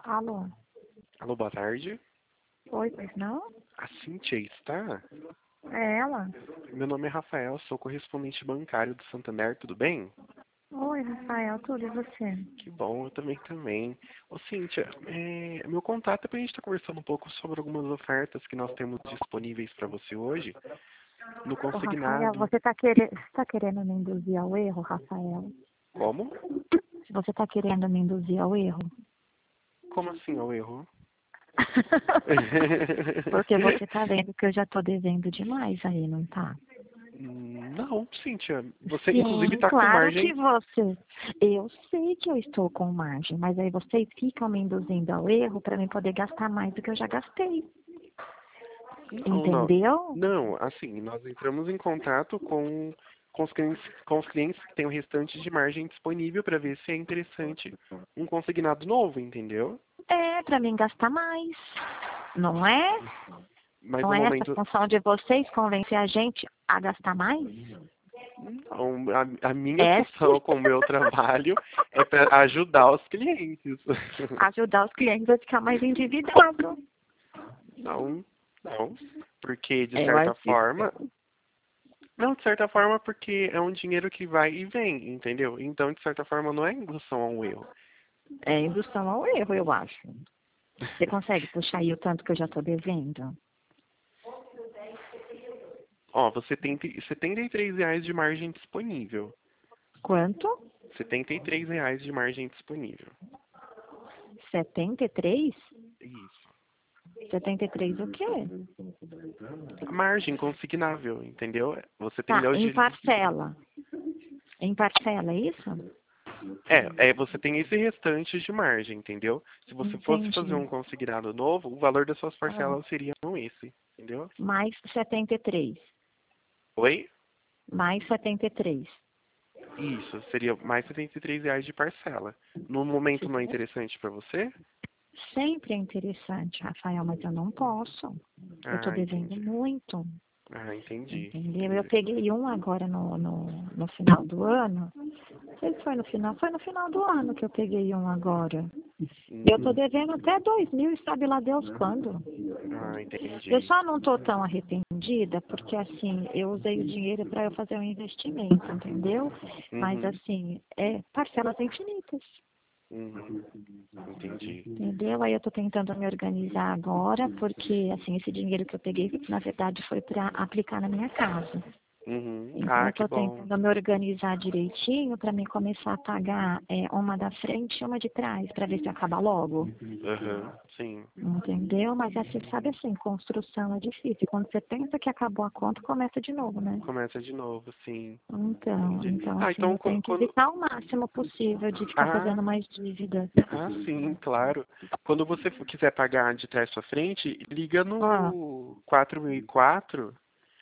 Alô? Alô, boa tarde. Oi, pois não? A Cíntia está? É ela? Meu nome é Rafael, sou correspondente bancário do Santander, tudo bem? Oi, Rafael, tudo e você? Que bom, eu também. Ô, Cíntia, meu contato é pra gente estar conversando um pouco sobre algumas ofertas que nós temos disponíveis para você hoje, no Ô, Rafael, consignado. você tá querendo me induzir ao erro, Rafael? Como? Você tá querendo me induzir ao erro? Como assim, ao erro? Porque você tá vendo que eu já tô devendo demais aí, não tá? Não, Cíntia, você inclusive Sim, está com claro que margem. você. Eu sei que eu estou com margem, mas aí vocês ficam me induzindo ao erro para mim poder gastar mais do que eu já gastei. Não. Entendeu? Não, assim, nós entramos em contato com os clientes que têm o restante de margem disponível para ver se é interessante um consignado novo, entendeu? É, para mim gastar mais. Não é? Mas Não no é essa a momento, função de vocês convencer a gente a gastar mais? não, a minha É sim. função com o meu trabalho é para ajudar os clientes. Ajudar os clientes a ficar mais endividados. Não, não, porque de Eu certa acho que forma, não, de certa forma, porque é um dinheiro que vai e vem, entendeu? Então, de certa forma, não é indução a um erro. é indução ao erro, eu acho. Você consegue puxar aí o tanto que eu já estou devendo? Ó, você tem R$ 73 de margem disponível. Quanto? R$ 73 de margem disponível. 73? Isso. 73 o quê? A margem consignável, entendeu? Você tem Tá, ainda o em direito. parcela. Em parcela, é isso? Você tem esse restante de margem, entendeu? Se você fosse fazer Entendi. um consignado novo, o valor das suas Ah, parcelas seriam esse, entendeu? mais 73. Oi? Mais 73. Isso, seria mais R$ 73 de parcela. No momento não é interessante para você? Sempre é interessante, Rafael, mas eu não posso. Eu estou Ah, devendo entendi. muito, Ah, entendi, entendeu? Eu entendi. peguei um agora no final do ano. Não sei se foi no final do ano que eu peguei um agora. Eu estou Uhum. devendo até 2.000 e sabe lá Deus quando. Ah, Eu entendi. só não estou tão arrependida porque, assim, eu usei o dinheiro para eu fazer um investimento, entendeu? Mas, Uhum. assim, é parcelas infinitas. Uhum. Entendi. Entendeu? Aí eu tô tentando me organizar agora, porque, assim, esse dinheiro que eu peguei, na verdade, foi para aplicar na minha casa. Uhum. Então, Ah, eu que tô bom. tentando me organizar direitinho para mim começar a pagar uma da frente e uma de trás, para ver se acaba logo. Aham, sim. Entendeu? Mas, assim, sabe assim, construção é difícil. Quando você pensa que acabou a conta, começa de novo, né? Começa de novo, sim. Entendi. Então, Ah, assim, então eu tenho que quando. evitar o máximo possível de ficar Ah, fazendo mais dívida. sim, claro. Quando você quiser pagar de trás pra frente, liga Ah, no 4004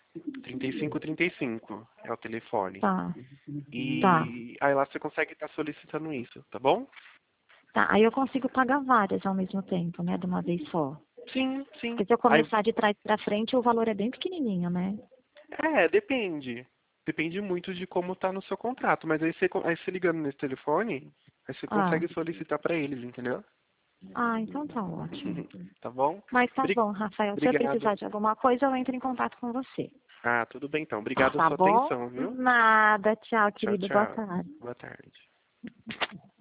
3535. É o telefone. tá, tá. E aí lá você consegue estar solicitando isso, tá bom? Tá, aí eu consigo pagar várias ao mesmo tempo, né? De uma vez só. Sim, sim. Porque se eu Aí, começar de trás pra frente, o valor é bem pequenininho, né? depende. Depende muito de como tá no seu contrato. Mas aí você ligando nesse telefone, aí você Ah, consegue solicitar para eles, entendeu? então tá ótimo. Tá bom? Mas tá Bri- bom, Rafael. Se eu Obrigado. precisar de alguma coisa, eu entro em contato com você. Ah, tudo bem então. Obrigado a Tá sua bom? atenção, viu? Nada. Tchau, Tchau, querido. Boa tchau. tarde. Boa tarde.